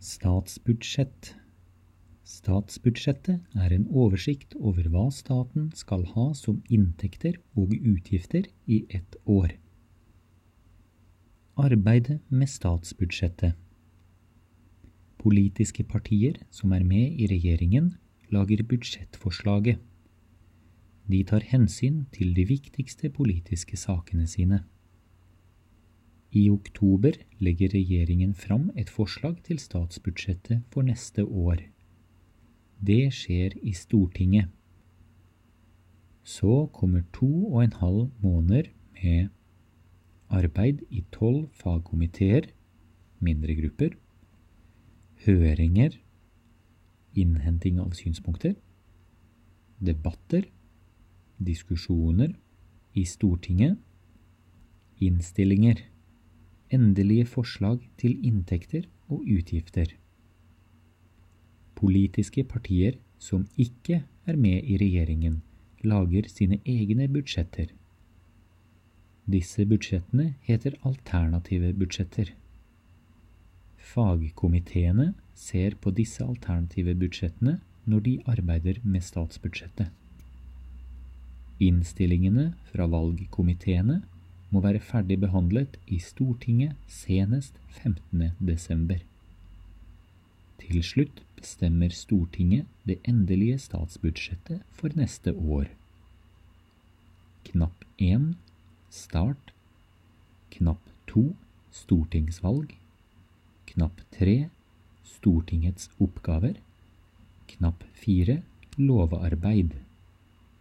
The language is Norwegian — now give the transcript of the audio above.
Statsbudsjett. Statsbudsjettet er en oversikt over hva staten skal ha som inntekter og utgifter i ett år. Arbeidet med statsbudsjettet. Politiske partier som er med i regjeringen lager budsjettforslaget. De tar hensyn til de viktigste politiske sakene sine. I oktober legger regjeringen fram et forslag til statsbudsjettet for neste år. Det skjer i Stortinget. Så kommer 2,5 måneder med arbeid i 12 fagkomiteer, mindre grupper, høringer, innhenting av synspunkter, debatter, diskusjoner i Stortinget, innstillinger, endelige forslag til inntekter og utgifter. Politiske partier som ikke er med i regjeringen, lager sine egne budsjetter. Disse budsjettene heter alternative budsjetter. Fagkomiteene ser på disse alternative budsjettene når de arbeider med statsbudsjettet. Innstillingene fra valgkomiteene må være ferdig behandlet i Stortinget senest 15. desember. Til slutt bestemmer Stortinget det endelige statsbudsjettet for neste år. Knapp 1 Start. Knapp 2 Stortingsvalg. Knapp 3 Stortingets oppgaver. Knapp 4 Lovarbeid.